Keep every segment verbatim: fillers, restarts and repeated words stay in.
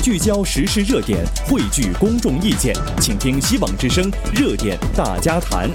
聚焦时事热点，汇聚公众意见，请听希望之声热点大家谈。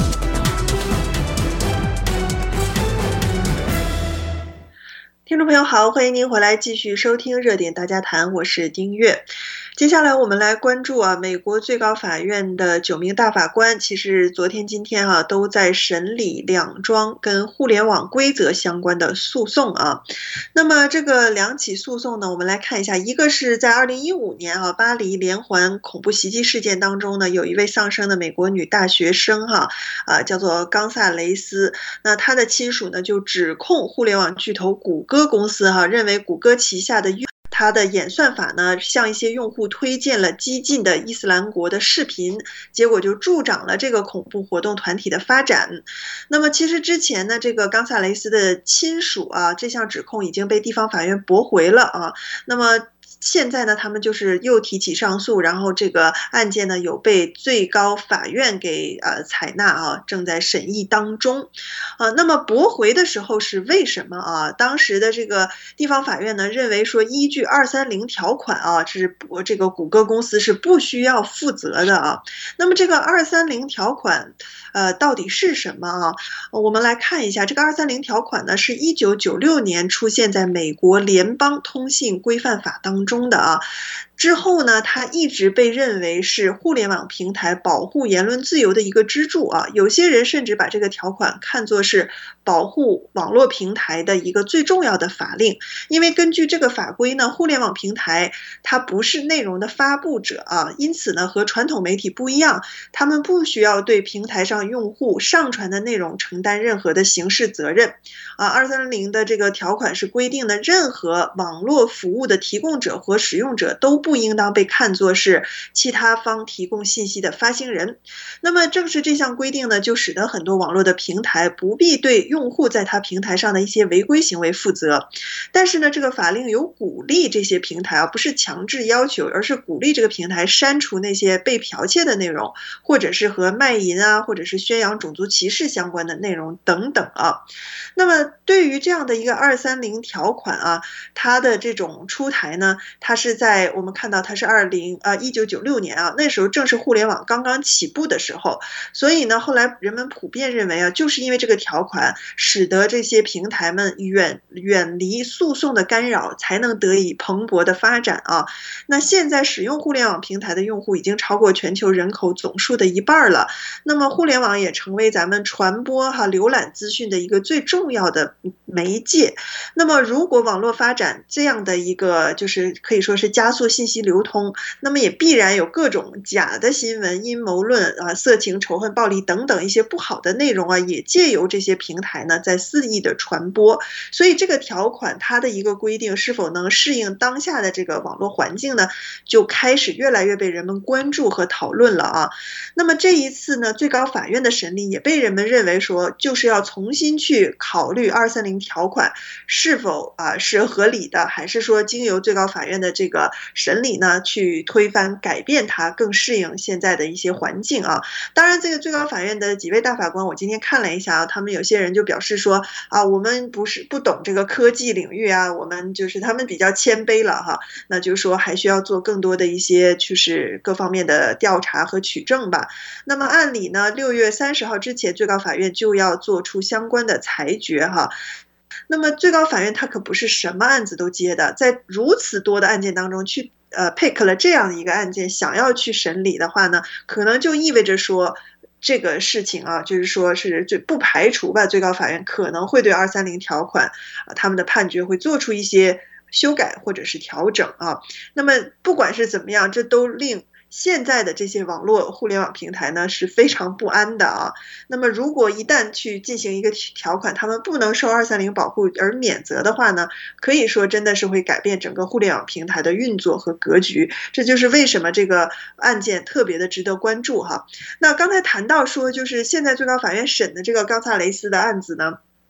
听众朋友好，欢迎您回来继续收听热点大家谈，我是丁月。接下来我们来关注啊，美国最高法院的九名大法官，其实昨天今天啊都在审理两桩跟互联网规则相关的诉讼啊。那么这个两起诉讼呢，我们来看一下，一个是在二零一五年啊巴黎连环恐怖袭击事件当中呢，有一位丧生的美国女大学生哈啊叫做冈萨雷斯，那她的亲属呢就指控互联网巨头谷歌公司哈、啊、认为谷歌旗下的它的演算法呢，向一些用户推荐了激进的伊斯兰国的视频，结果就助长了这个恐怖活动团体的发展。那么其实之前呢，这个冈萨雷斯的亲属啊，这项指控已经被地方法院驳回了啊。那么现在呢，他们就是又提起上诉，然后这个案件呢有被最高法院给呃采纳啊，正在审议当中。啊，那么驳回的时候是为什么啊？当时的这个地方法院呢认为说，依据二三零条款啊，这是这个谷歌公司是不需要负责的啊。那么这个二三零条款，呃，到底是什么啊？我们来看一下，这个二三零条款呢，是一九九六年出现在美国联邦通信规范法当中的啊。之后呢，它一直被认为是互联网平台保护言论自由的一个支柱啊。有些人甚至把这个条款看作是保护网络平台的一个最重要的法令，因为根据这个法规呢，互联网平台它不是内容的发布者啊，因此呢和传统媒体不一样，他们不需要对平台上用户上传的内容承担任何的刑事责任啊。二三零的这个条款是规定的，任何网络服务的提供者和使用者都不应当被看作是其他方提供信息的发行人。那么正是这项规定呢，就使得很多网络的平台不必对用户在他平台上的一些违规行为负责。但是呢，这个法令有鼓励这些平台啊，不是强制要求，而是鼓励这个平台删除那些被剽窃的内容，或者是和卖淫啊，或者是宣扬种族歧视相关的内容等等啊。那么对于这样的一个二三零条款啊，它的这种出台呢，它是在我们看到它是二零啊一九九六年啊，那时候正是互联网刚刚起步的时候，所以呢，后来人们普遍认为啊，就是因为这个条款，使得这些平台们远远离诉讼的干扰，才能得以蓬勃的发展啊。那现在使用互联网平台的用户已经超过全球人口总数的一半了，那么互联网也成为咱们传播哈、浏览资讯的一个最重要的媒介。那么如果网络发展这样的一个就是可以说是加速信息流通，那么也必然有各种假的新闻、阴谋论啊、色情、仇恨、暴力等等一些不好的内容啊，也借由这些平台呢在肆意的传播。所以这个条款它的一个规定是否能适应当下的这个网络环境呢，就开始越来越被人们关注和讨论了啊。那么这一次呢，最高法院的审理也被人们认为说，就是要重新去考虑二三零条款是否啊是合理的，还是说经由最高法院的这个审理呢，去推翻改变它，更适应现在的一些环境啊。当然这个最高法院的几位大法官，我今天看了一下啊，他们有些人就表示说啊，我们不是不懂这个科技领域啊，我们就是他们比较谦卑了哈，那就是说还需要做更多的一些就是各方面的调查和取证吧。那么按理呢，六月三十号之前，最高法院就要做出相关的裁决哈。那么最高法院它可不是什么案子都接的，在如此多的案件当中去呃 pick 了这样一个案件想要去审理的话呢，可能就意味着说这个事情啊，就是说是就不排除吧，最高法院可能会对二三零条款啊他们的判决会做出一些修改或者是调整啊。那么不管是怎么样，这都令现在的这些网络互联网平台呢是非常不安的啊。那么如果一旦去进行一个条款，他们不能受二三零保护而免责的话呢，可以说真的是会改变整个互联网平台的运作和格局。这就是为什么这个案件特别的值得关注哈。那刚才谈到说，就是现在最高法院审的这个冈萨雷斯的案子呢，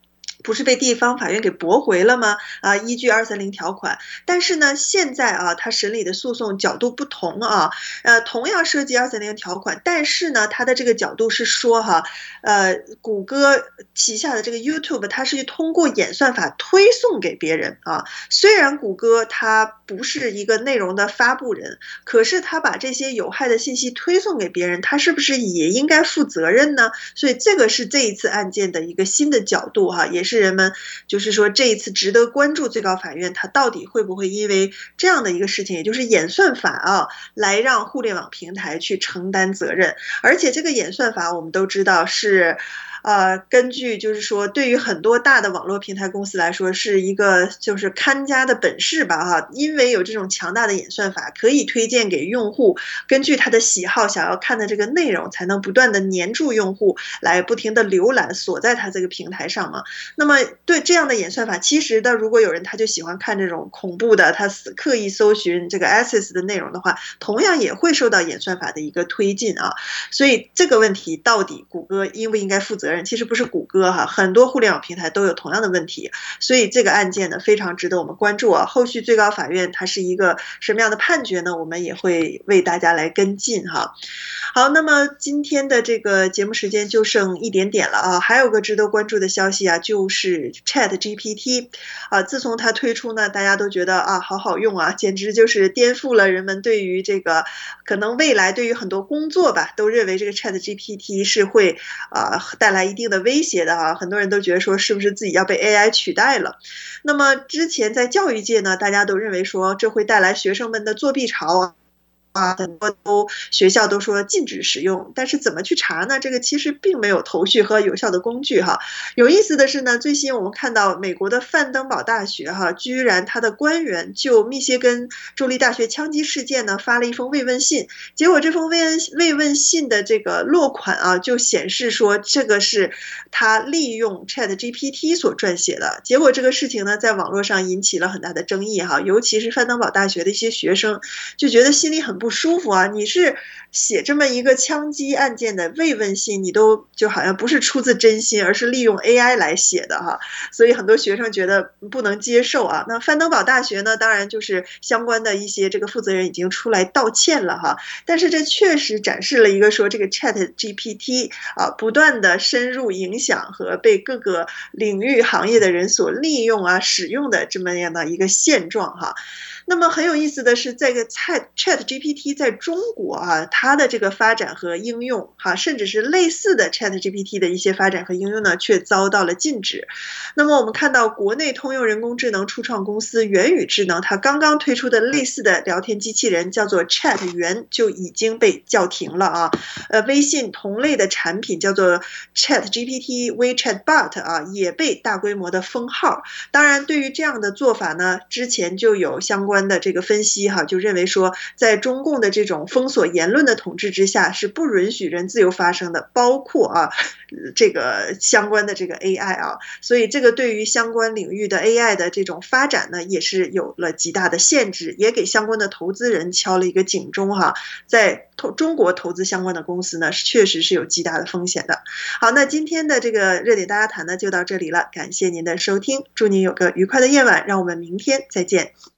不是被地方法院给驳回了吗？啊，依据二三零条款。但是呢，现在啊，他审理的诉讼角度不同啊，呃，同样涉及二三零条款，但是呢，他的这个角度是说哈，呃，谷歌旗下的这个 YouTube， 它是通过演算法推送给别人啊。虽然谷歌它不是一个内容的发布人，可是他把这些有害的信息推送给别人，他是不是也应该负责任呢？所以这个是这一次案件的一个新的角度哈，也是人们就是说这一次值得关注最高法院它到底会不会因为这样的一个事情，也就是演算法啊，来让互联网平台去承担责任。而且这个演算法我们都知道是呃，根据就是说，对于很多大的网络平台公司来说，是一个就是看家的本事吧，哈，因为有这种强大的演算法，可以推荐给用户，根据他的喜好想要看的这个内容，才能不断的黏住用户，来不停的浏览，锁在他这个平台上嘛。那么对这样的演算法，其实的，如果有人他就喜欢看这种恐怖的，他刻意搜寻这个 I S I S 的内容的话，同样也会受到演算法的一个推进啊。所以这个问题到底谷歌应不应该负责任？其实不是谷歌哈，很多互联网平台都有同样的问题，所以这个案件呢非常值得我们关注啊。后续最高法院它是一个什么样的判决呢？我们也会为大家来跟进哈。好，那么今天的这个节目时间就剩一点点了啊，还有个值得关注的消息啊，就是 Chat G P T 啊，自从它推出呢，大家都觉得啊好好用啊，简直就是颠覆了人们对于这个可能未来对于很多工作吧，都认为这个 Chat G P T 是会啊带来一定的威胁的啊，很多人都觉得说是不是自己要被 A I 取代了。那么之前在教育界呢，大家都认为说这会带来学生们的作弊潮啊。啊，很多都学校都说禁止使用，但是怎么去查呢？这个其实并没有头绪和有效的工具哈。有意思的是呢，最新我们看到美国的范登堡大学哈，居然他的官员就密歇根州立大学枪击事件呢发了一封慰问信，结果这封慰问慰问信的这个落款啊，就显示说这个是他利用 Chat G P T 所撰写的。结果这个事情呢，在网络上引起了很大的争议哈，尤其是范登堡大学的一些学生就觉得心里很不舒服啊！你是写这么一个枪击案件的慰问信，你都就好像不是出自真心，而是利用 A I 来写的哈，所以很多学生觉得不能接受啊。那范登堡大学呢，当然就是相关的一些这个负责人已经出来道歉了哈，但是这确实展示了一个说这个 Chat G P T 啊，不断的深入影响和被各个领域行业的人所利用啊使用的这么样的一个现状哈。那么很有意思的是，这个 Chat G P T 在中国啊，它的这个发展和应用哈，甚至是类似的 Chat G P T 的一些发展和应用呢，却遭到了禁止。那么我们看到国内通用人工智能初创公司元宇智能，它刚刚推出的类似的聊天机器人叫做 Chat 元就已经被叫停了啊。呃，微信同类的产品叫做 Chat G P T WeChat Bot 啊，也被大规模的封号。当然，对于这样的做法呢，之前就有相关的这个分析哈，就认为说，在中共的这种封锁言论的统治之下，是不允许人自由发声的，包括啊这个相关的这个 A I 啊，所以这个对于相关领域的 A I 的这种发展呢，也是有了极大的限制，也给相关的投资人敲了一个警钟哈，在投中国投资相关的公司呢，确实是有极大的风险的。好，那今天的这个热点大家谈呢就到这里了，感谢您的收听，祝您有个愉快的夜晚，让我们明天再见。